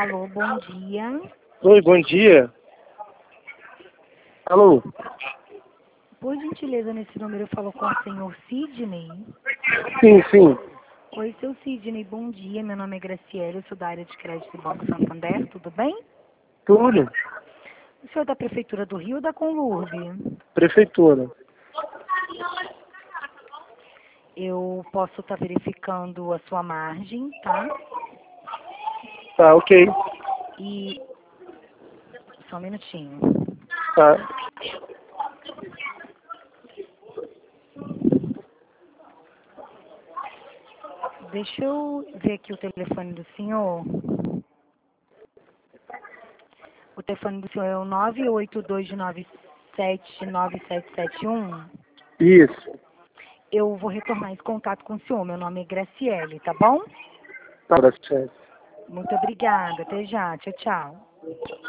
Alô, bom dia. Oi, bom dia. Alô? Por gentileza, nesse número eu falo com o senhor Sidney. Sim, sim. Oi, seu Sidney, bom dia. Meu nome é Graciela, eu sou da área de crédito do Banco Santander, tudo bem? Tudo. O senhor é da Prefeitura do Rio ou da Conlurb? Prefeitura. Eu posso estar verificando a sua margem, tá? Tá, ok. E... Só um minutinho. Tá. Deixa eu ver aqui o telefone do senhor. O telefone do senhor é o 982979771. Isso. Eu vou retornar esse contato com o senhor. Meu nome é Graciele, tá bom? Tá, certo. Muito obrigada. Até já. Tchau, tchau.